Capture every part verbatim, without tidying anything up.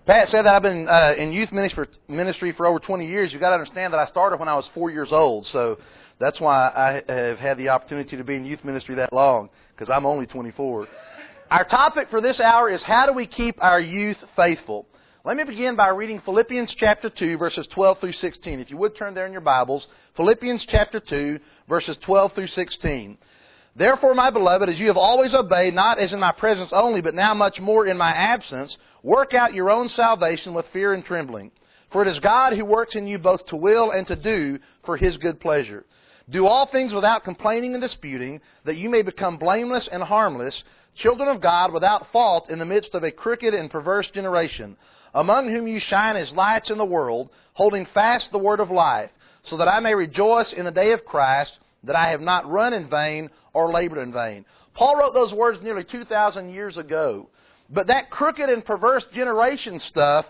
Pat said that I've been uh, in youth ministry for, ministry for over twenty years. You've got to understand that I started when I was four years old, so that's why I have had the opportunity to be in youth ministry that long, because I'm only twenty-four. Our topic for this hour is how do we keep our youth faithful? Let me begin by reading Philippians chapter two, verses twelve through sixteen. If you would turn there in your Bibles, Philippians chapter two, verses twelve through sixteen. Therefore, my beloved, as you have always obeyed, not as in my presence only, but now much more in my absence, work out your own salvation with fear and trembling. For it is God who works in you both to will and to do for His good pleasure. Do all things without complaining and disputing, that you may become blameless and harmless, children of God without fault in the midst of a crooked and perverse generation, among whom you shine as lights in the world, holding fast the word of life, so that I may rejoice in the day of Christ, that I have not run in vain or labored in vain. Paul wrote those words nearly two thousand years ago. But that crooked and perverse generation stuff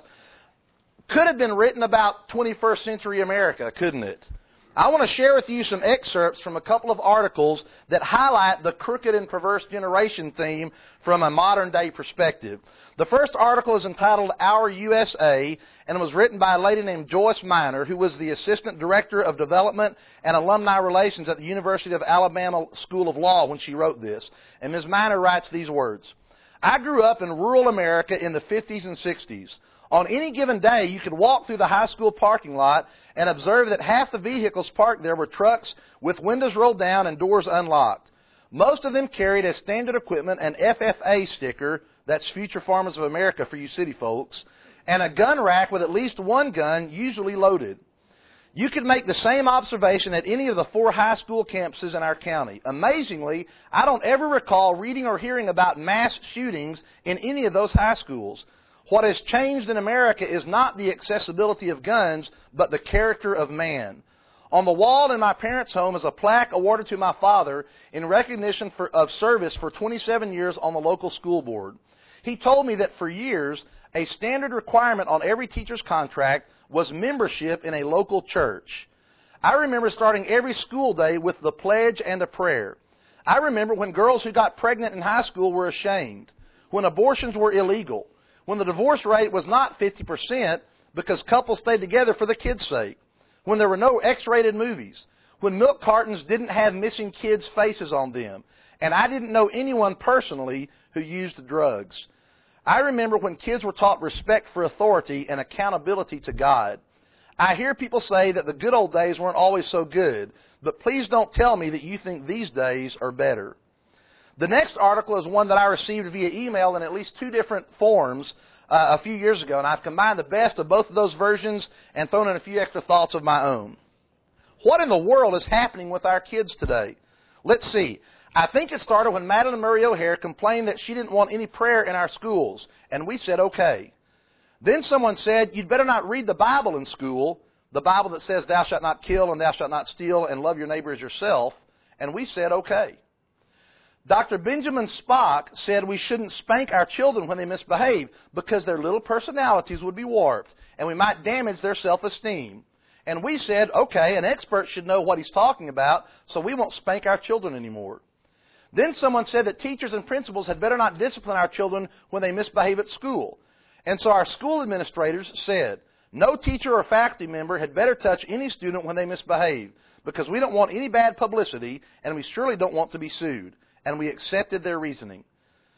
could have been written about twenty-first century America, couldn't it? I want to share with you some excerpts from a couple of articles that highlight the crooked and perverse generation theme from a modern day perspective. The first article is entitled Our U S A, and it was written by a lady named Joyce Minor, who was the Assistant Director of Development and Alumni Relations at the University of Alabama School of Law when she wrote this. And Miz Minor writes these words: I grew up in rural America in the fifties and sixties. On any given day, you could walk through the high school parking lot and observe that half the vehicles parked there were trucks with windows rolled down and doors unlocked. Most of them carried as standard equipment an F F A sticker, that's Future Farmers of America for you city folks, and a gun rack with at least one gun, usually loaded. You could make the same observation at any of the four high school campuses in our county. Amazingly, I don't ever recall reading or hearing about mass shootings in any of those high schools. What has changed in America is not the accessibility of guns, but the character of man. On the wall in my parents' home is a plaque awarded to my father in recognition for, of service for twenty-seven years on the local school board. He told me that for years, a standard requirement on every teacher's contract was membership in a local church. I remember starting every school day with the pledge and a prayer. I remember when girls who got pregnant in high school were ashamed, when abortions were illegal, when the divorce rate was not fifty percent because couples stayed together for the kids' sake, when there were no X-rated movies, when milk cartons didn't have missing kids' faces on them, and I didn't know anyone personally who used drugs. I remember when kids were taught respect for authority and accountability to God. I hear people say that the good old days weren't always so good, but please don't tell me that you think these days are better. The next article is one that I received via email in at least two different forms uh, a few years ago, and I've combined the best of both of those versions and thrown in a few extra thoughts of my own. What in the world is happening with our kids today? Let's see. I think it started when Madeline Murray O'Hare complained that she didn't want any prayer in our schools, and we said okay. Then someone said, you'd better not read the Bible in school, the Bible that says thou shalt not kill and thou shalt not steal and love your neighbor as yourself, and we said okay. Doctor Benjamin Spock said we shouldn't spank our children when they misbehave because their little personalities would be warped and we might damage their self-esteem. And we said, okay, an expert should know what he's talking about, so we won't spank our children anymore. Then someone said that teachers and principals had better not discipline our children when they misbehave at school. And so our school administrators said, no teacher or faculty member had better touch any student when they misbehave because we don't want any bad publicity and we surely don't want to be sued. And we accepted their reasoning.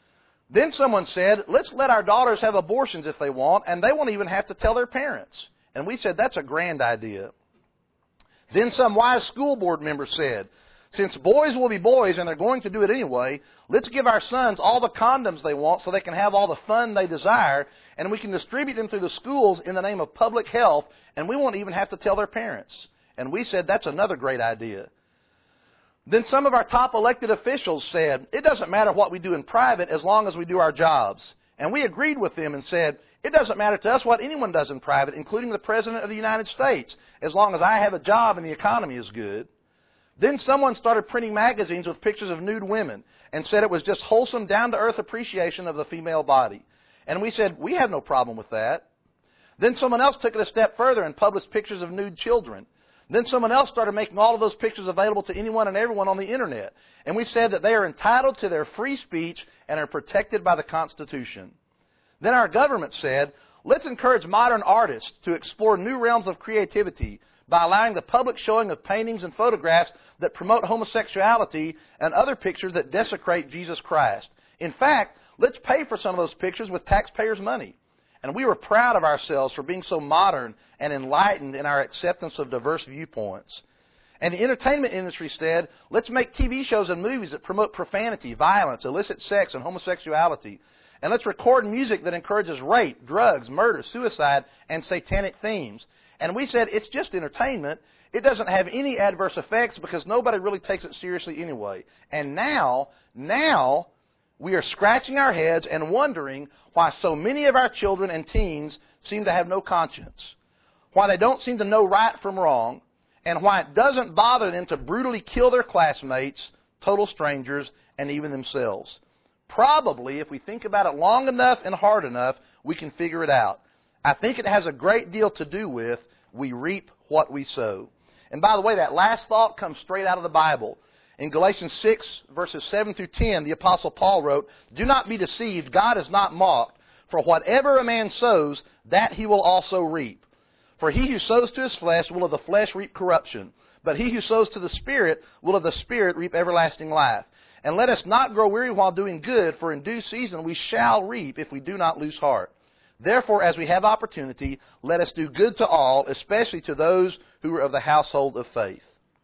Then someone said, let's let our daughters have abortions if they want, and they won't even have to tell their parents. And we said, that's a grand idea. Then some wise school board member said, since boys will be boys and they're going to do it anyway, let's give our sons all the condoms they want so they can have all the fun they desire, and we can distribute them through the schools in the name of public health, and we won't even have to tell their parents. And we said, that's another great idea. Then some of our top elected officials said, it doesn't matter what we do in private as long as we do our jobs. And we agreed with them and said, it doesn't matter to us what anyone does in private, including the President of the United States, as long as I have a job and the economy is good. Then someone started printing magazines with pictures of nude women and said it was just wholesome, down-to-earth appreciation of the female body. And we said, we have no problem with that. Then someone else took it a step further and published pictures of nude children. Then someone else started making all of those pictures available to anyone and everyone on the Internet. And we said that they are entitled to their free speech and are protected by the Constitution. Then our government said, Let's encourage modern artists to explore new realms of creativity by allowing the public showing of paintings and photographs that promote homosexuality and other pictures that desecrate Jesus Christ. In fact, let's pay for some of those pictures with taxpayers' money. And we were proud of ourselves for being so modern and enlightened in our acceptance of diverse viewpoints. And the entertainment industry said, let's make T V shows and movies that promote profanity, violence, illicit sex, and homosexuality. And let's record music that encourages rape, drugs, murder, suicide, and satanic themes. And we said, it's just entertainment. It doesn't have any adverse effects because nobody really takes it seriously anyway. And now, now, we are scratching our heads and wondering why so many of our children and teens seem to have no conscience, why they don't seem to know right from wrong, and why it doesn't bother them to brutally kill their classmates, total strangers, and even themselves. Probably, if we think about it long enough and hard enough, we can figure it out. I think it has a great deal to do with we reap what we sow. And by the way, that last thought comes straight out of the Bible. In Galatians six, verses seven through ten, the Apostle Paul wrote, "Do not be deceived, God is not mocked. For whatever a man sows, that he will also reap. For he who sows to his flesh will of the flesh reap corruption. But he who sows to the Spirit will of the Spirit reap everlasting life. And let us not grow weary while doing good, for in due season we shall reap if we do not lose heart. Therefore, as we have opportunity, let us do good to all, especially to those who are of the household of faith."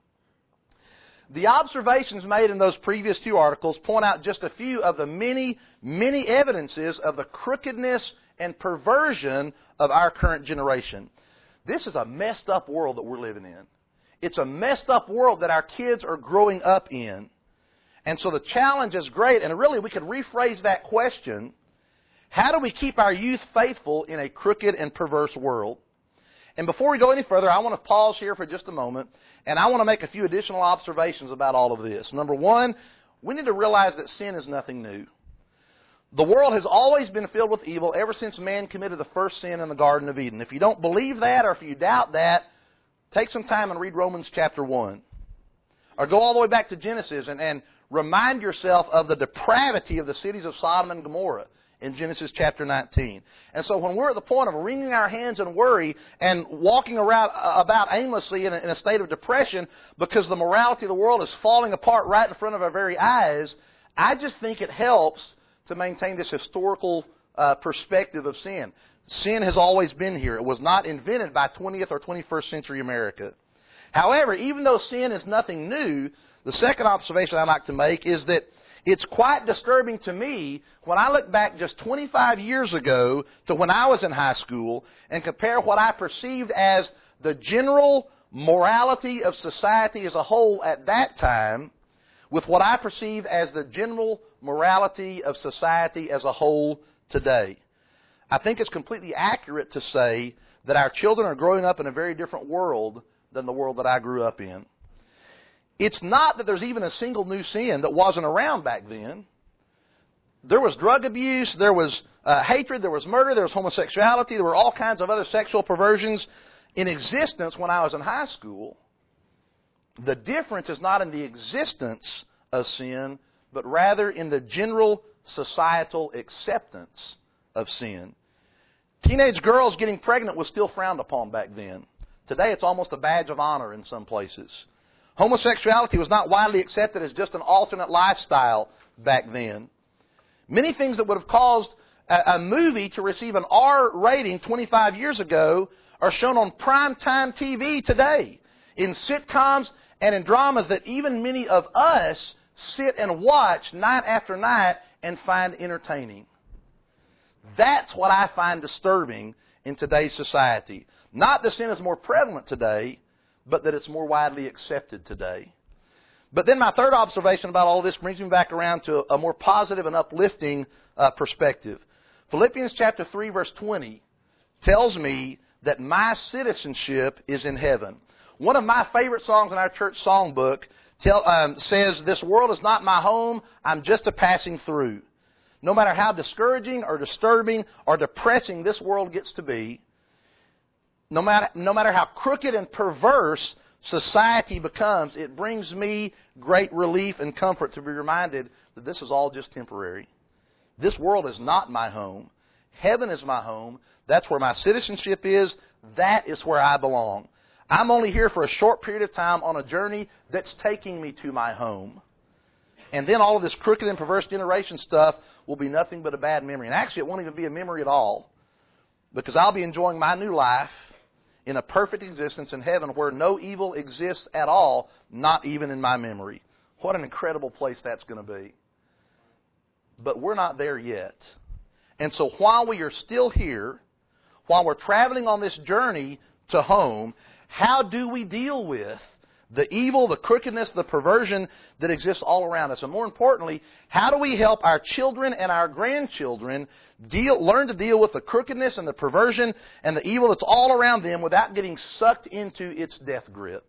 The observations made in those previous two articles point out just a few of the many, many evidences of the crookedness and perversion of our current generation. This is a messed up world that we're living in. It's a messed up world that our kids are growing up in. And so the challenge is great, and really we could rephrase that question: how do we keep our youth faithful in a crooked and perverse world? And before we go any further, I want to pause here for just a moment, and I want to make a few additional observations about all of this. Number one, we need to realize that sin is nothing new. The world has always been filled with evil ever since man committed the first sin in the Garden of Eden. If you don't believe that, or if you doubt that, take some time and read Romans chapter one. Or go all the way back to Genesis and, and remind yourself of the depravity of the cities of Sodom and Gomorrah in Genesis chapter nineteen. And so when we're at the point of wringing our hands in worry and walking around uh, about aimlessly in a, in a state of depression because the morality of the world is falling apart right in front of our very eyes, I just think it helps to maintain this historical uh, perspective of sin. Sin has always been here. It was not invented by twentieth or twenty-first century America. However, even though sin is nothing new, the second observation I'd like to make is that it's quite disturbing to me when I look back just twenty-five years ago to when I was in high school and compare what I perceived as the general morality of society as a whole at that time with what I perceive as the general morality of society as a whole today. I think it's completely accurate to say that our children are growing up in a very different world than the world that I grew up in. It's not that there's even a single new sin that wasn't around back then. There was drug abuse, there was uh, hatred, there was murder, there was homosexuality, there were all kinds of other sexual perversions in existence when I was in high school. The difference is not in the existence of sin, but rather in the general societal acceptance of sin. Teenage girls getting pregnant was still frowned upon back then. Today it's almost a badge of honor in some places. Homosexuality was not widely accepted as just an alternate lifestyle back then. Many things that would have caused a, a movie to receive an R rating twenty-five years ago are shown on primetime T V today, in sitcoms and in dramas that even many of us sit and watch night after night and find entertaining. That's what I find disturbing in today's society. Not that sin is more prevalent today, but that it's more widely accepted today. But then my third observation about all this brings me back around to a more positive and uplifting uh, perspective. Philippians chapter three, verse twenty tells me that my citizenship is in heaven. One of my favorite songs in our church songbook tell, um, says, "This world is not my home, I'm just a passing through." No matter how discouraging or disturbing or depressing this world gets to be, No matter, no matter how crooked and perverse society becomes, it brings me great relief and comfort to be reminded that this is all just temporary. This world is not my home. Heaven is my home. That's where my citizenship is. That is where I belong. I'm only here for a short period of time on a journey that's taking me to my home. And then all of this crooked and perverse generation stuff will be nothing but a bad memory. And actually, it won't even be a memory at all. Because I'll be enjoying my new life in a perfect existence in heaven where no evil exists at all, not even in my memory. What an incredible place that's going to be. But we're not there yet. And so while we are still here, while we're traveling on this journey to home, how do we deal with the evil, the crookedness, the perversion that exists all around us? And more importantly, how do we help our children and our grandchildren deal, learn to deal with the crookedness and the perversion and the evil that's all around them without getting sucked into its death grip?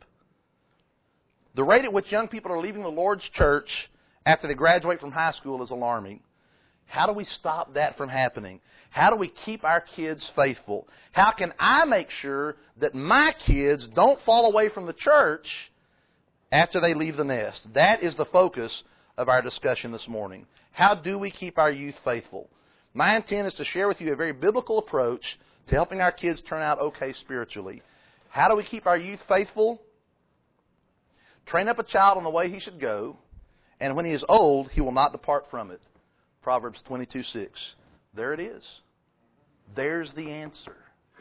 The rate at which young people are leaving the Lord's church after they graduate from high school is alarming. How do we stop that from happening? How do we keep our kids faithful? How can I make sure that my kids don't fall away from the church after they leave the nest? That is the focus of our discussion this morning. How do we keep our youth faithful? My intent is to share with you a very biblical approach to helping our kids turn out okay spiritually. How do we keep our youth faithful? Train up a child on the way he should go, and when he is old, he will not depart from it. Proverbs twenty-two six. There it is. There's the answer.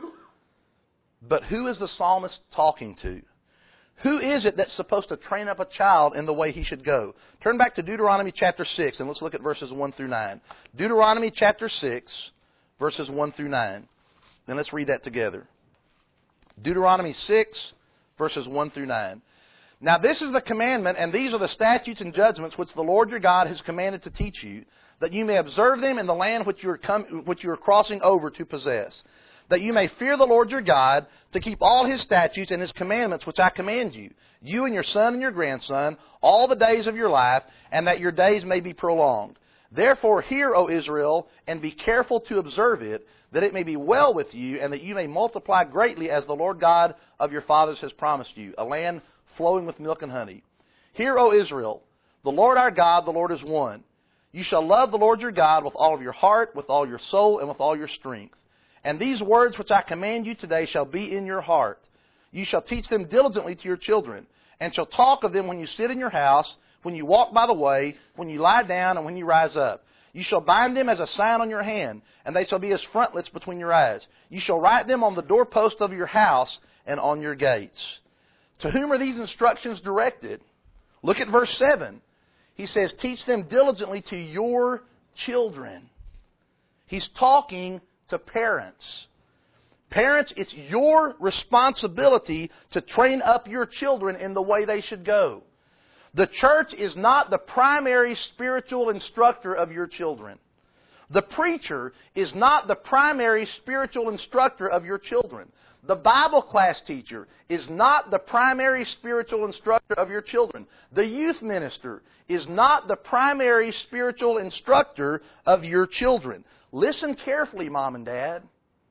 But who is the psalmist talking to? Who is it that's supposed to train up a child in the way he should go? Turn back to Deuteronomy chapter six and let's look at verses one through nine. Deuteronomy chapter six, verses one through nine. And let's read that together. Deuteronomy six, verses one through nine. Now this is the commandment, and these are the statutes and judgments which the Lord your God has commanded to teach you, that you may observe them in the land which you are, com- which you are crossing over to possess, that you may fear the Lord your God, to keep all His statutes and His commandments which I command you, you and your son and your grandson, all the days of your life, and that your days may be prolonged. Therefore hear, O Israel, and be careful to observe it, that it may be well with you, and that you may multiply greatly as the Lord God of your fathers has promised you, a land flowing with milk and honey. Hear, O Israel, the Lord our God, the Lord is one. You shall love the Lord your God with all of your heart, with all your soul, and with all your strength. And these words which I command you today shall be in your heart. You shall teach them diligently to your children, and shall talk of them when you sit in your house, when you walk by the way, when you lie down, and when you rise up. You shall bind them as a sign on your hand, and they shall be as frontlets between your eyes. You shall write them on the doorpost of your house and on your gates. To whom are these instructions directed? Look at verse seven. He says, teach them diligently to your children. He's talking to parents. Parents, it's your responsibility to train up your children in the way they should go. The church is not the primary spiritual instructor of your children. The preacher is not the primary spiritual instructor of your children. The Bible class teacher is not the primary spiritual instructor of your children. The youth minister is not the primary spiritual instructor of your children. Listen carefully, Mom and Dad.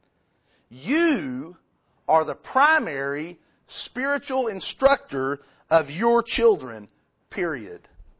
You are the primary spiritual instructor of your children, period.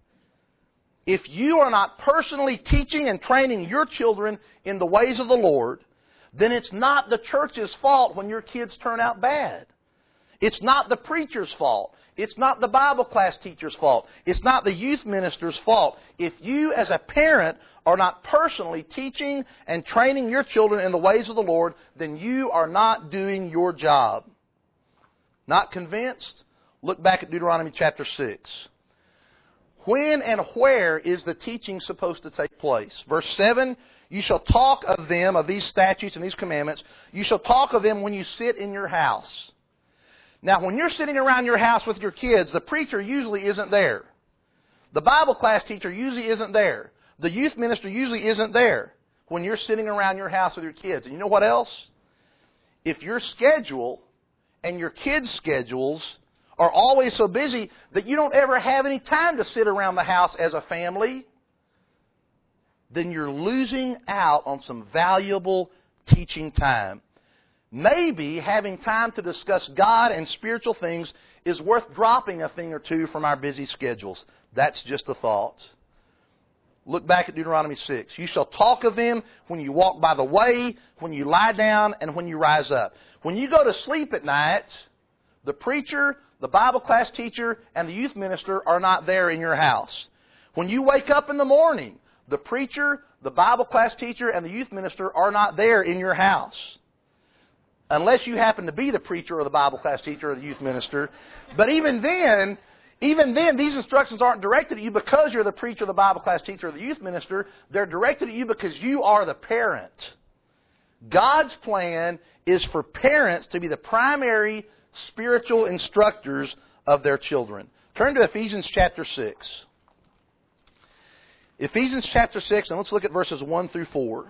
If you are not personally teaching and training your children in the ways of the Lord, then it's not the church's fault when your kids turn out bad. It's not the preacher's fault. It's not the Bible class teacher's fault. It's not the youth minister's fault. If you as a parent are not personally teaching and training your children in the ways of the Lord, then you are not doing your job. Not convinced? Look back at Deuteronomy chapter six. When and where is the teaching supposed to take place? Verse seven, you shall talk of them, of these statutes and these commandments, you shall talk of them when you sit in your house. Now, when you're sitting around your house with your kids, the preacher usually isn't there. The Bible class teacher usually isn't there. The youth minister usually isn't there when you're sitting around your house with your kids. And you know what else? If your schedule and your kids' schedules are always so busy that you don't ever have any time to sit around the house as a family, then you're losing out on some valuable teaching time. Maybe having time to discuss God and spiritual things is worth dropping a thing or two from our busy schedules. That's just a thought. Look back at Deuteronomy six. You shall talk of them when you walk by the way, when you lie down, and when you rise up. When you go to sleep at night, the preacher, the Bible class teacher, and the youth minister are not there in your house. When you wake up in the morning, the preacher, the Bible class teacher, and the youth minister are not there in your house. Unless you happen to be the preacher or the Bible class teacher or the youth minister. But even then, even then, these instructions aren't directed at you because you're the preacher, the Bible class teacher, or the youth minister. They're directed at you because you are the parent. God's plan is for parents to be the primary spiritual instructors of their children. Turn to Ephesians chapter six. Ephesians chapter six, and let's look at verses one through four.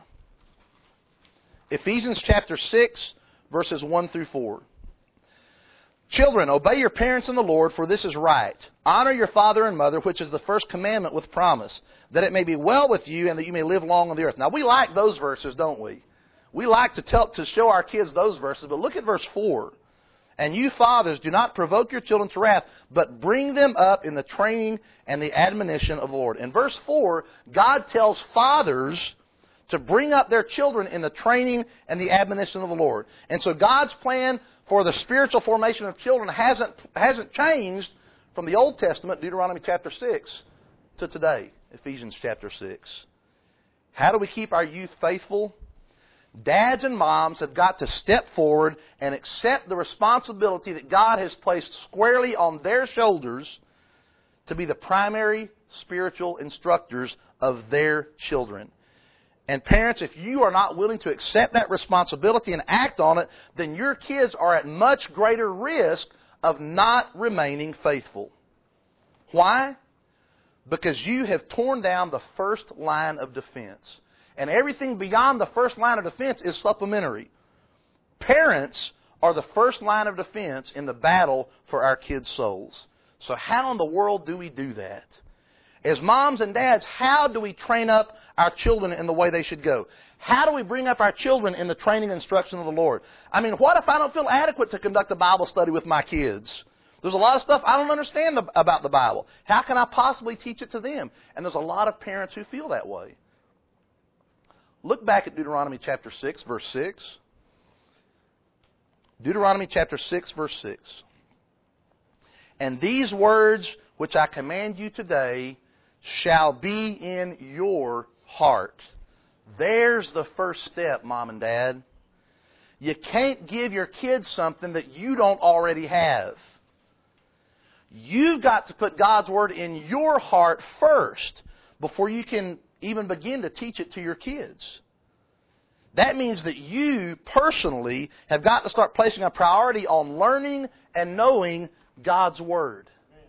Ephesians chapter six, verses one through four. Children, obey your parents in the Lord, for this is right. Honor your father and mother, which is the first commandment with promise, that it may be well with you and that you may live long on the earth. Now, we like those verses, don't we? We like to tell to show our kids those verses, but look at verse four. And you fathers, do not provoke your children to wrath, but bring them up in the training and the admonition of the Lord. In verse four, God tells fathers to bring up their children in the training and the admonition of the Lord. And so God's plan for the spiritual formation of children hasn't, hasn't changed from the Old Testament, Deuteronomy chapter six, to today, Ephesians chapter six. How do we keep our youth faithful? Dads and moms have got to step forward and accept the responsibility that God has placed squarely on their shoulders to be the primary spiritual instructors of their children. And parents, if you are not willing to accept that responsibility and act on it, then your kids are at much greater risk of not remaining faithful. Why? Because you have torn down the first line of defense. And everything beyond the first line of defense is supplementary. Parents are the first line of defense in the battle for our kids' souls. So how in the world do we do that? As moms and dads, how do we train up our children in the way they should go? How do we bring up our children in the training and instruction of the Lord? I mean, what if I don't feel adequate to conduct a Bible study with my kids? There's a lot of stuff I don't understand about the Bible. How can I possibly teach it to them? And there's a lot of parents who feel that way. Look back at Deuteronomy chapter six, verse six. Deuteronomy chapter six, verse six. And these words which I command you today shall be in your heart. There's the first step, Mom and Dad. You can't give your kids something that you don't already have. You've got to put God's Word in your heart first before you can even begin to teach it to your kids. That means that you personally have got to start placing a priority on learning and knowing God's Word.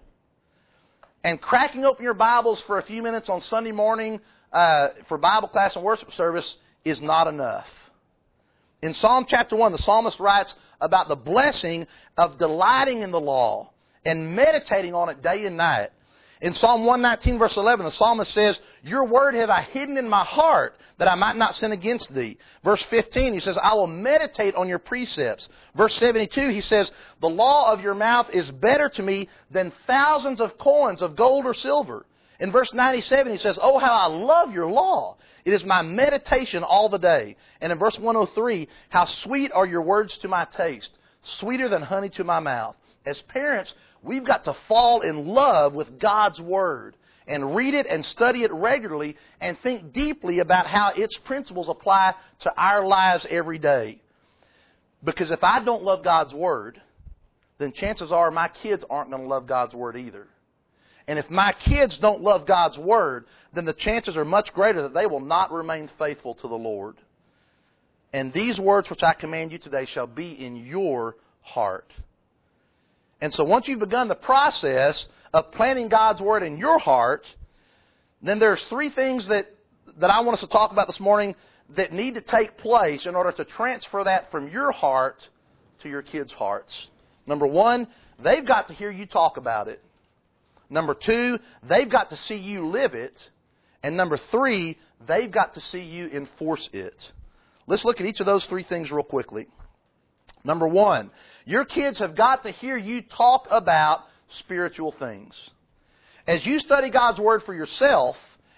And cracking open your Bibles for a few minutes on Sunday morning uh, for Bible class and worship service is not enough. In Psalm chapter one, the psalmist writes about the blessing of delighting in the law and meditating on it day and night. In Psalm one nineteen, verse eleven, the psalmist says, your word have I hidden in my heart, that I might not sin against thee. Verse fifteen, he says, I will meditate on your precepts. Verse seventy-two, he says, the law of your mouth is better to me than thousands of coins of gold or silver. In verse ninety-seven, he says, oh, how I love your law. It is my meditation all the day. And in verse one oh three, how sweet are your words to my taste, sweeter than honey to my mouth. As parents, we've got to fall in love with God's Word and read it and study it regularly and think deeply about how its principles apply to our lives every day. Because if I don't love God's Word, then chances are my kids aren't going to love God's Word either. And if my kids don't love God's Word, then the chances are much greater that they will not remain faithful to the Lord. And these words which I command you today shall be in your heart. And so once you've begun the process of planting God's Word in your heart, then there's three things that, that I want us to talk about this morning that need to take place in order to transfer that from your heart to your kids' hearts. Number one, they've got to hear you talk about it. Number two, they've got to see you live it. And number three, they've got to see you enforce it. Let's look at each of those three things real quickly. Number one, your kids have got to hear you talk about spiritual things. As you study God's Word for yourself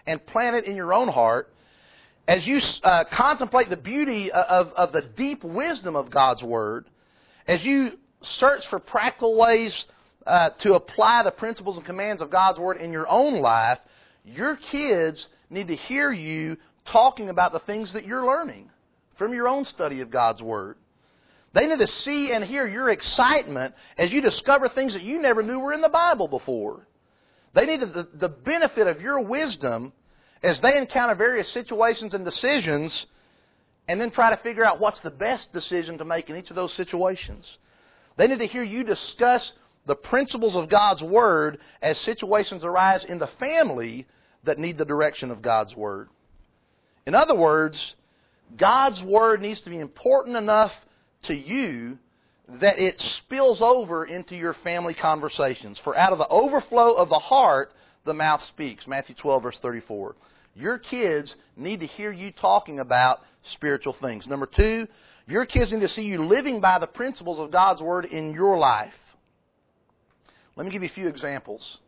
and plant it in your own heart. As you uh, contemplate the beauty of, of the deep wisdom of God's Word, as you search for practical ways uh, to apply the principles and commands of God's Word in your own life, your kids need to hear you talking about the things that you're learning from your own study of God's Word. They need to see and hear your excitement as you discover things that you never knew were in the Bible before. They need the, the benefit of your wisdom as they encounter various situations and decisions, and then try to figure out what's the best decision to make in each of those situations. They need to hear you discuss the principles of God's Word as situations arise in the family that need the direction of God's Word. In other words, God's Word needs to be important enough to you that it spills over into your family conversations. For out of the overflow of the heart, the mouth speaks. Matthew twelve, verse thirty-four. Your kids need to hear you talking about spiritual things. Number two, your kids need to see you living by the principles of God's Word in your life. Let me give you a few examples.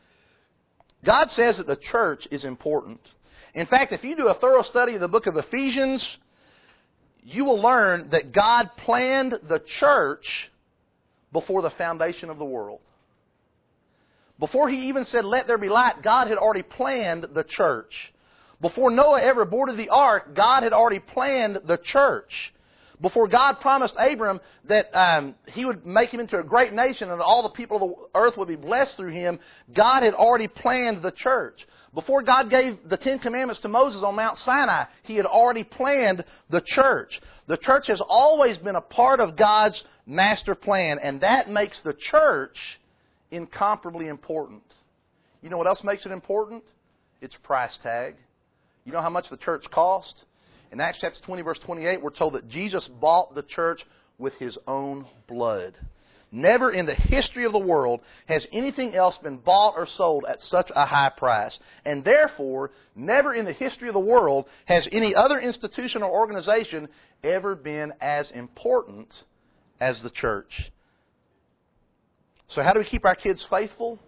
God says that the church is important. In fact, if you do a thorough study of the book of Ephesians, you will learn that God planned the church before the foundation of the world. Before He even said, "Let there be light," God had already planned the church. Before Noah ever boarded the ark, God had already planned the church. Before God promised Abram that um, He would make him into a great nation and that all the people of the earth would be blessed through him, God had already planned the church. Before God gave the Ten Commandments to Moses on Mount Sinai, He had already planned the church. The church has always been a part of God's master plan, and that makes the church incomparably important. You know what else makes it important? Its price tag. You know how much the church cost? In Acts chapter twenty, verse twenty-eight, we're told that Jesus bought the church with His own blood. Never in the history of the world has anything else been bought or sold at such a high price. And therefore, never in the history of the world has any other institution or organization ever been as important as the church. So how do we keep our kids faithful?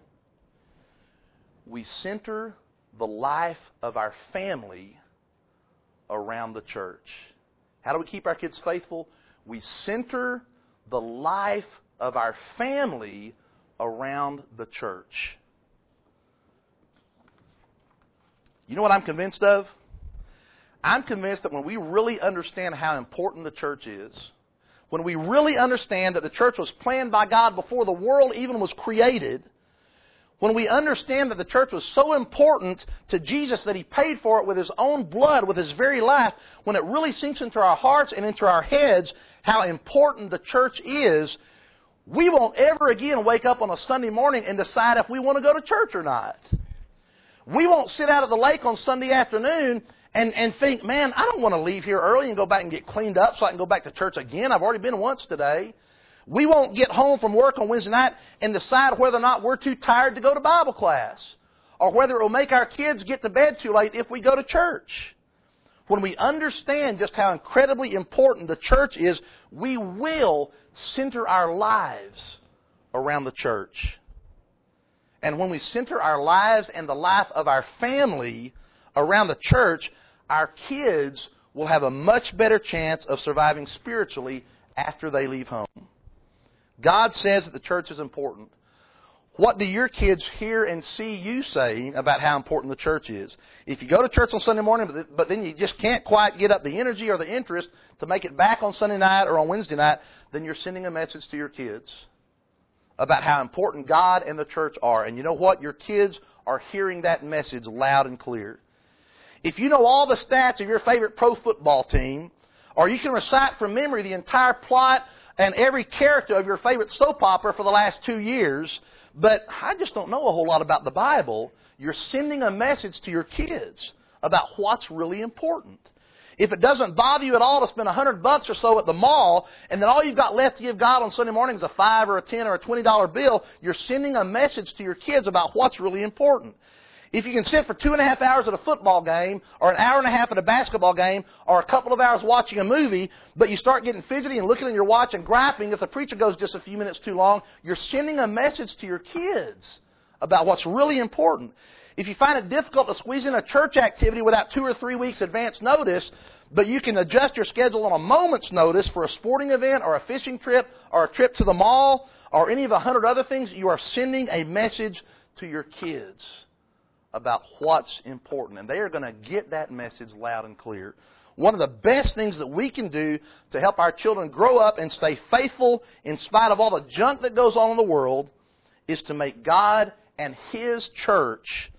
We center the life of our family around the church. How do we keep our kids faithful? We center the life of our family around the church. You know what I'm convinced of? I'm convinced that when we really understand how important the church is, when we really understand that the church was planned by God before the world even was created, when we understand that the church was so important to Jesus that He paid for it with His own blood, with His very life, when it really sinks into our hearts and into our heads how important the church is, we won't ever again wake up on a Sunday morning and decide if we want to go to church or not. We won't sit out at the lake on Sunday afternoon and, and think, man, I don't want to leave here early and go back and get cleaned up so I can go back to church again. I've already been once today. We won't get home from work on Wednesday night and decide whether or not we're too tired to go to Bible class, or whether it will make our kids get to bed too late if we go to church. When we understand just how incredibly important the church is, we will center our lives around the church. And when we center our lives and the life of our family around the church, our kids will have a much better chance of surviving spiritually after they leave home. God says that the church is important. What do your kids hear and see you saying about how important the church is? If you go to church on Sunday morning, but then you just can't quite get up the energy or the interest to make it back on Sunday night or on Wednesday night, then you're sending a message to your kids about how important God and the church are. And you know what? Your kids are hearing that message loud and clear. If you know all the stats of your favorite pro football team, or you can recite from memory the entire plot and every character of your favorite soap opera for the last two years, but I just don't know a whole lot about the Bible, you're sending a message to your kids about what's really important. If it doesn't bother you at all to spend a hundred bucks or so at the mall, and then all you've got left to give God on Sunday morning is a five or a ten or a twenty dollar bill, you're sending a message to your kids about what's really important. If you can sit for two and a half hours at a football game, or an hour and a half at a basketball game, or a couple of hours watching a movie, but you start getting fidgety and looking at your watch and griping if the preacher goes just a few minutes too long, you're sending a message to your kids about what's really important. If you find it difficult to squeeze in a church activity without two or three weeks advance notice, but you can adjust your schedule on a moment's notice for a sporting event or a fishing trip or a trip to the mall or any of a hundred other things, you are sending a message to your kids about what's important. And they are going to get that message loud and clear. One of the best things that we can do to help our children grow up and stay faithful in spite of all the junk that goes on in the world is to make God and His church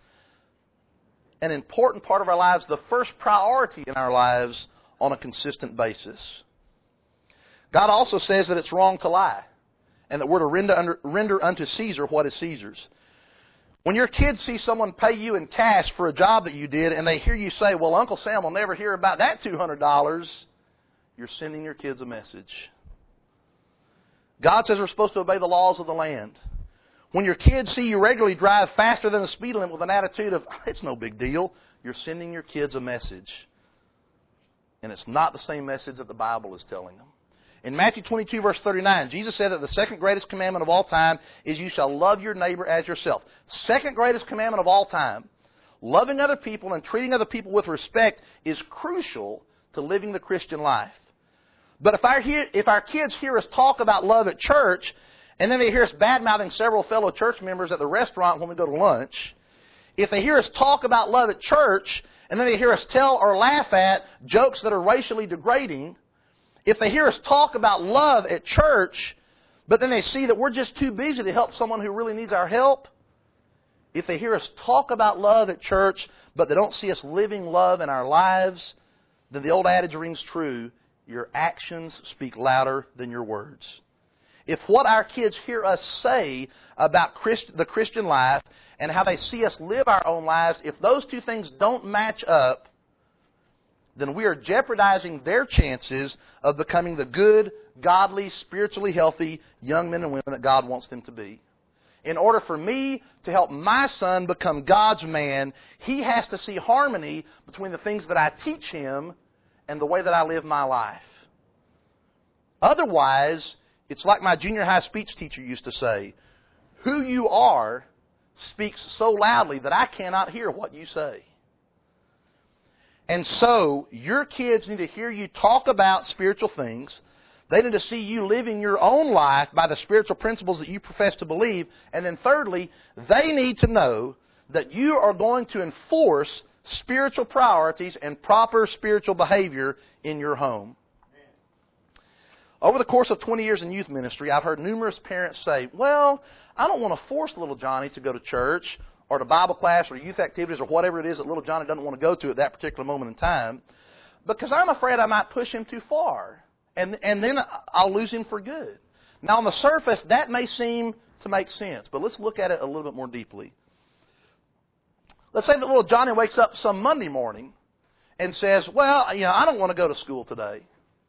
an important part of our lives, the first priority in our lives on a consistent basis. God also says that it's wrong to lie and that we're to render, under, render unto Caesar what is Caesar's. When your kids see someone pay you in cash for a job that you did and they hear you say, well, Uncle Sam will never hear about that two hundred dollars, you're sending your kids a message. God says we're supposed to obey the laws of the land. When your kids see you regularly drive faster than the speed limit with an attitude of, it's no big deal, you're sending your kids a message. And it's not the same message that the Bible is telling them. In Matthew twenty-two, verse thirty-nine, Jesus said that the second greatest commandment of all time is you shall love your neighbor as yourself. Second greatest commandment of all time. Loving other people and treating other people with respect is crucial to living the Christian life. But if our, hear, if our kids hear us talk about love at church, and then they hear us bad-mouthing several fellow church members at the restaurant when we go to lunch, if they hear us talk about love at church, and then they hear us tell or laugh at jokes that are racially degrading, if they hear us talk about love at church, but then they see that we're just too busy to help someone who really needs our help, if they hear us talk about love at church, but they don't see us living love in our lives, then the old adage rings true, your actions speak louder than your words. If what our kids hear us say about Christ, the Christian life and how they see us live our own lives, if those two things don't match up, then we are jeopardizing their chances of becoming the good, godly, spiritually healthy young men and women that God wants them to be. In order for me to help my son become God's man, he has to see harmony between the things that I teach him and the way that I live my life. Otherwise, it's like my junior high speech teacher used to say, who you are speaks so loudly that I cannot hear what you say. And so, your kids need to hear you talk about spiritual things. They need to see you living your own life by the spiritual principles that you profess to believe. And then thirdly, they need to know that you are going to enforce spiritual priorities and proper spiritual behavior in your home. Over the course of twenty years in youth ministry, I've heard numerous parents say, well, I don't want to force little Johnny to go to church or to Bible class or youth activities or whatever it is that little Johnny doesn't want to go to at that particular moment in time, because I'm afraid I might push him too far, and, and then I'll lose him for good. Now, on the surface, that may seem to make sense, but let's look at it a little bit more deeply. Let's say that little Johnny wakes up some Monday morning and says, well, you know, I don't want to go to school today.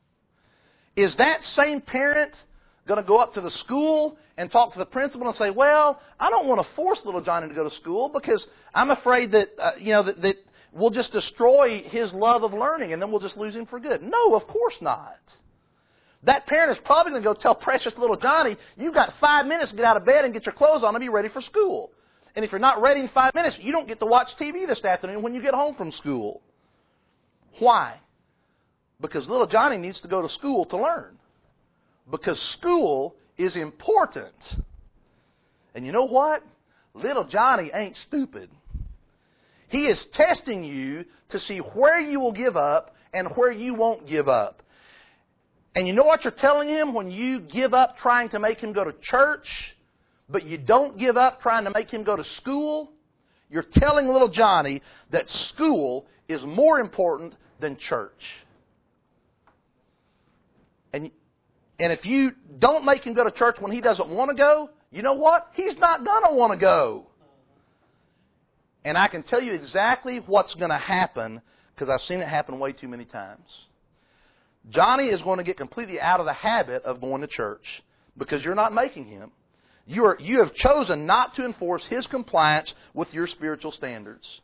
Is that same parent going to go up to the school and talk to the principal and say, well, I don't want to force little Johnny to go to school because I'm afraid that, uh, you know, that, that we'll just destroy his love of learning and then we'll just lose him for good? No, of course not. That parent is probably going to go tell precious little Johnny, you've got five minutes to get out of bed and get your clothes on and be ready for school. And if you're not ready in five minutes, you don't get to watch T V this afternoon when you get home from school. Why? Because little Johnny needs to go to school to learn. Because school is important. And you know what? Little Johnny ain't stupid. He is testing you to see where you will give up and where you won't give up. And you know what you're telling him when you give up trying to make him go to church, but you don't give up trying to make him go to school? You're telling little Johnny that school is more important than church. And, and if you don't make him go to church when he doesn't want to go, you know what? He's not going to want to go. And I can tell you exactly what's going to happen because I've seen it happen way too many times. Johnny is going to get completely out of the habit of going to church because you're not making him. You are, you have chosen not to enforce his compliance with your spiritual standards.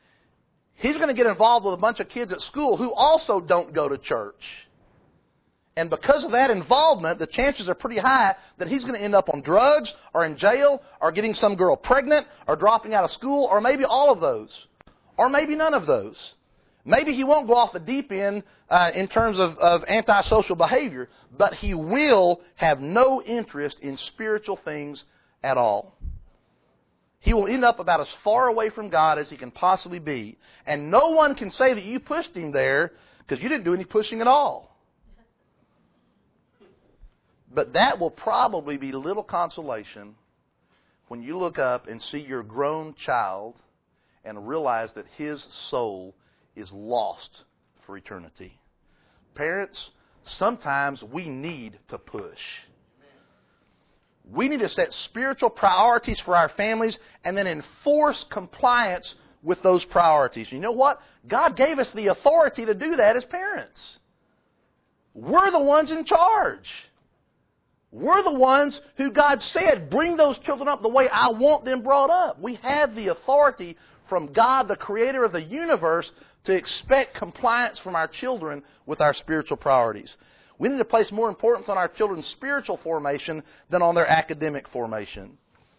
He's going to get involved with a bunch of kids at school who also don't go to church. And because of that involvement, the chances are pretty high that he's going to end up on drugs or in jail or getting some girl pregnant or dropping out of school or maybe all of those or maybe none of those. Maybe he won't go off the deep end uh, in terms of, of antisocial behavior, but he will have no interest in spiritual things at all. He will end up about as far away from God as he can possibly be. And no one can say that you pushed him there because you didn't do any pushing at all. But that will probably be little consolation when you look up and see your grown child and realize that his soul is lost for eternity. Parents, sometimes we need to push. We need to set spiritual priorities for our families and then enforce compliance with those priorities. You know what? God gave us the authority to do that as parents. We're the ones in charge. We're the ones who God said, bring those children up the way I want them brought up. We have the authority from God, the creator of the universe, to expect compliance from our children with our spiritual priorities. We need to place more importance on our children's spiritual formation than on their academic formation.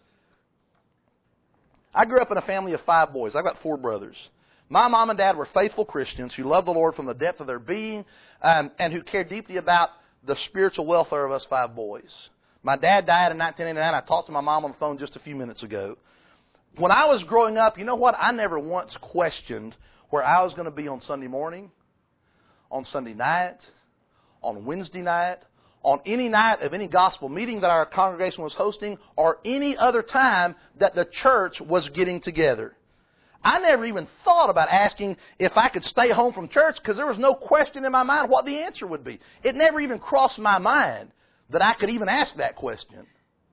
I grew up in a family of five boys. I've got four brothers. My mom and dad were faithful Christians who loved the Lord from the depth of their being um, and who cared deeply about the spiritual welfare of us five boys. My dad died in nineteen eighty-nine. I talked to my mom on the phone just a few minutes ago. When I was growing up, you know what? I never once questioned where I was going to be on Sunday morning, on Sunday night, on Wednesday night, on any night of any gospel meeting that our congregation was hosting, or any other time that the church was getting together. I never even thought about asking if I could stay home from church because there was no question in my mind what the answer would be. It never even crossed my mind that I could even ask that question.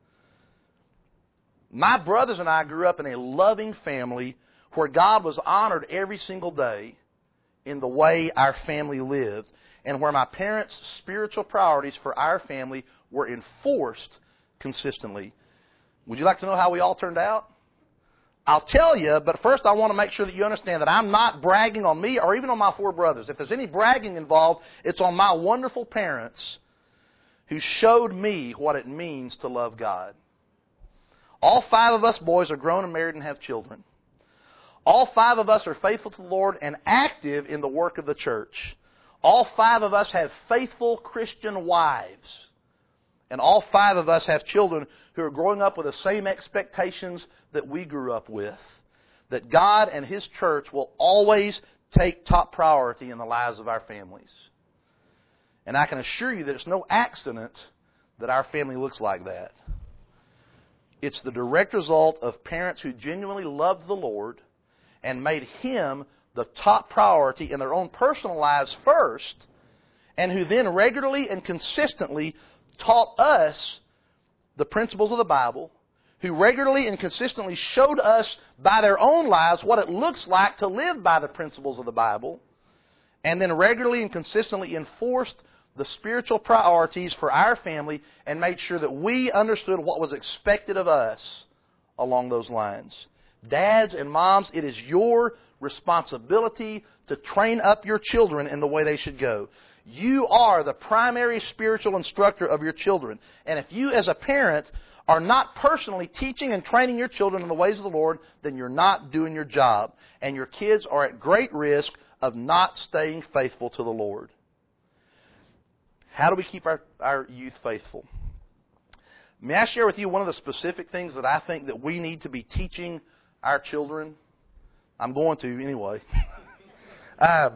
My brothers and I grew up in a loving family where God was honored every single day in the way our family lived, and where my parents' spiritual priorities for our family were enforced consistently. Would you like to know how we all turned out? I'll tell you, but first I want to make sure that you understand that I'm not bragging on me or even on my four brothers. If there's any bragging involved, it's on my wonderful parents who showed me what it means to love God. All five of us boys are grown and married and have children. All five of us are faithful to the Lord and active in the work of the church. All five of us have faithful Christian wives. And all five of us have children who are growing up with the same expectations that we grew up with. That God and His church will always take top priority in the lives of our families. And I can assure you that it's no accident that our family looks like that. It's the direct result of parents who genuinely loved the Lord and made Him the top priority in their own personal lives first, and who then regularly and consistently taught us the principles of the Bible, who regularly and consistently showed us by their own lives what it looks like to live by the principles of the Bible, and then regularly and consistently enforced the spiritual priorities for our family and made sure that we understood what was expected of us along those lines. Dads and moms, it is your responsibility to train up your children in the way they should go. You are the primary spiritual instructor of your children. And if you as a parent are not personally teaching and training your children in the ways of the Lord, then you're not doing your job. And your kids are at great risk of not staying faithful to the Lord. How do we keep our, our youth faithful? May I share with you one of the specific things that I think that we need to be teaching our children? I'm going to anyway. uh,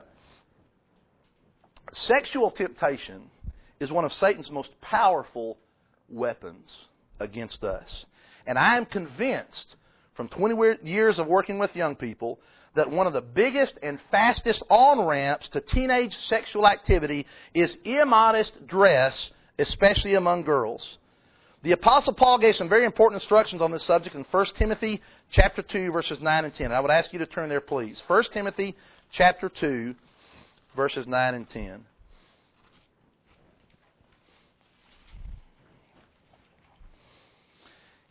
sexual temptation is one of Satan's most powerful weapons against us. And I am convinced from twenty years of working with young people that one of the biggest and fastest on-ramps to teenage sexual activity is immodest dress, especially among girls. The Apostle Paul gave some very important instructions on this subject in First Timothy chapter two, verses nine and ten. And I would ask you to turn there, please. First Timothy chapter two, verses nine and ten.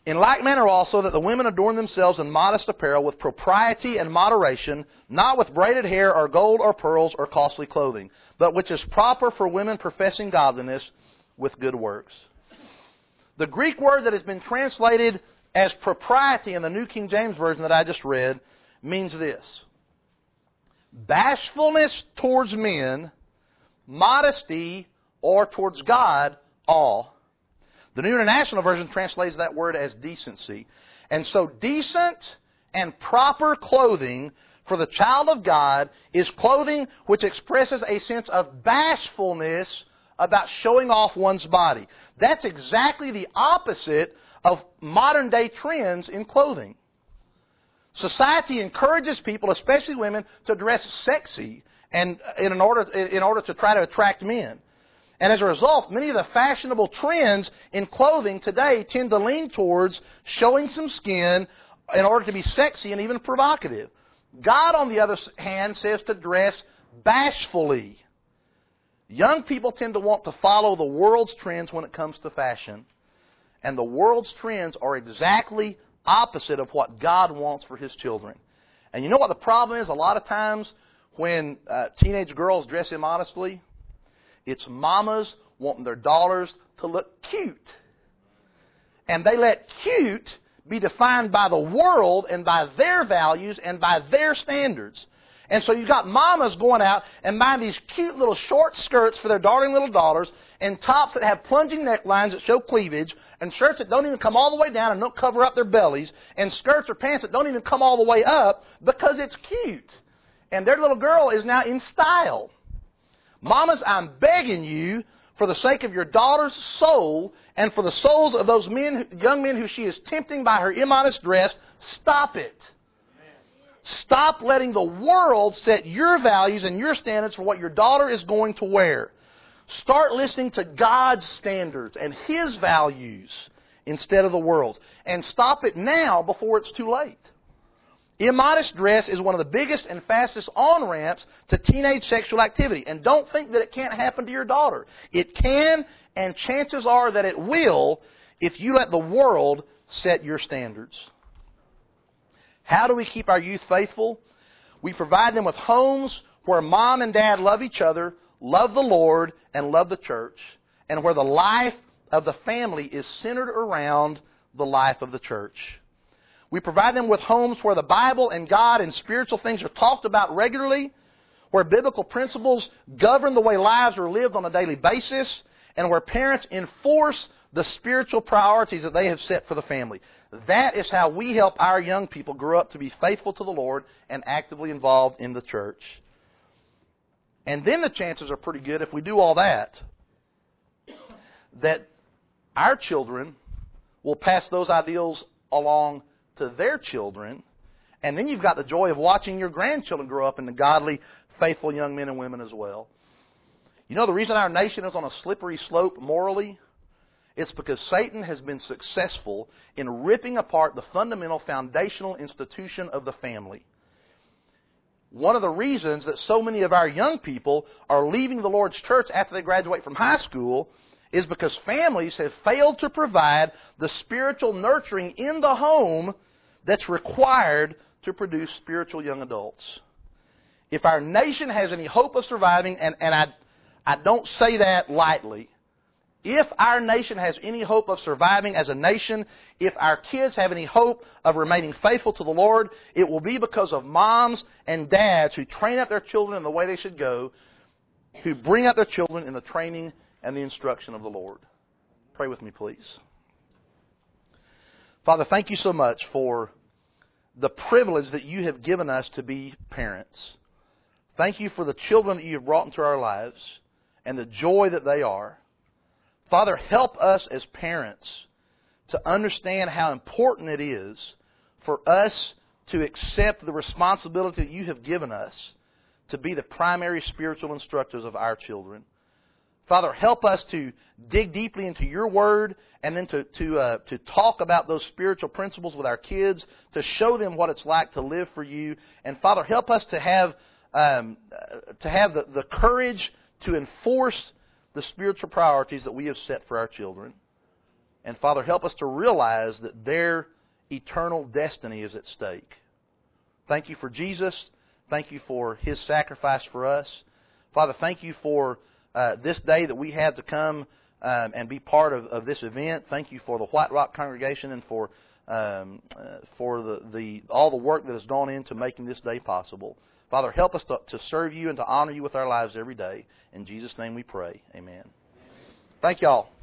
In like manner also that the women adorn themselves in modest apparel with propriety and moderation, not with braided hair or gold or pearls or costly clothing, but which is proper for women professing godliness with good works. The Greek word that has been translated as propriety in the New King James Version that I just read means this: bashfulness towards men, modesty, or towards God, all. The New International Version translates that word as decency. And so decent and proper clothing for the child of God is clothing which expresses a sense of bashfulness about showing off one's body. That's exactly the opposite of modern day trends in clothing. Society encourages people, especially women, to dress sexy and in order in order to try to attract men. And as a result, many of the fashionable trends in clothing today tend to lean towards showing some skin in order to be sexy and even provocative. God, on the other hand, says to dress bashfully. Young people tend to want to follow the world's trends when it comes to fashion. And the world's trends are exactly opposite of what God wants for His children. And you know what the problem is? A lot of times when uh, teenage girls dress immodestly, it's mamas wanting their daughters to look cute. And they let cute be defined by the world and by their values and by their standards. And so you've got mamas going out and buying these cute little short skirts for their darling little daughters and tops that have plunging necklines that show cleavage and shirts that don't even come all the way down and don't cover up their bellies and skirts or pants that don't even come all the way up because it's cute. And their little girl is now in style. Mamas, I'm begging you, for the sake of your daughter's soul and for the souls of those men, young men who she is tempting by her immodest dress, stop it. Stop letting the world set your values and your standards for what your daughter is going to wear. Start listening to God's standards and His values instead of the world's. And stop it now before it's too late. Immodest dress is one of the biggest and fastest on-ramps to teenage sexual activity. And don't think that it can't happen to your daughter. It can, and chances are that it will if you let the world set your standards. How do we keep our youth faithful? We provide them with homes where mom and dad love each other, love the Lord, and love the church, and where the life of the family is centered around the life of the church. We provide them with homes where the Bible and God and spiritual things are talked about regularly, where biblical principles govern the way lives are lived on a daily basis, and where parents enforce the spiritual priorities that they have set for the family. That is how we help our young people grow up to be faithful to the Lord and actively involved in the church. And then the chances are pretty good, if we do all that, that our children will pass those ideals along to their children, and then you've got the joy of watching your grandchildren grow up into godly, faithful young men and women as well. You know the reason our nation is on a slippery slope morally? It's because Satan has been successful in ripping apart the fundamental foundational institution of the family. One of the reasons that so many of our young people are leaving the Lord's church after they graduate from high school is because families have failed to provide the spiritual nurturing in the home that's required to produce spiritual young adults. If our nation has any hope of surviving, and, and I, I don't say that lightly, if our nation has any hope of surviving as a nation, if our kids have any hope of remaining faithful to the Lord, it will be because of moms and dads who train up their children in the way they should go, who bring up their children in the training and the instruction of the Lord. Pray with me, please. Father, thank you so much for the privilege that you have given us to be parents. Thank you for the children that you have brought into our lives and the joy that they are. Father, help us as parents to understand how important it is for us to accept the responsibility that you have given us to be the primary spiritual instructors of our children. Father, help us to dig deeply into your word and then to to uh, to talk about those spiritual principles with our kids, to show them what it's like to live for you. And Father, help us to have um, to have the, the courage to enforce the spiritual priorities that we have set for our children. And Father, help us to realize that their eternal destiny is at stake. Thank you for Jesus. Thank you for His sacrifice for us. Father, thank you for uh, this day that we had to come um, and be part of, of this event. Thank you for the White Rock congregation and for um, uh, for the, the all the work that has gone into making this day possible. Father, help us to, to serve you and to honor you with our lives every day. In Jesus' name we pray. Amen. Thank you all.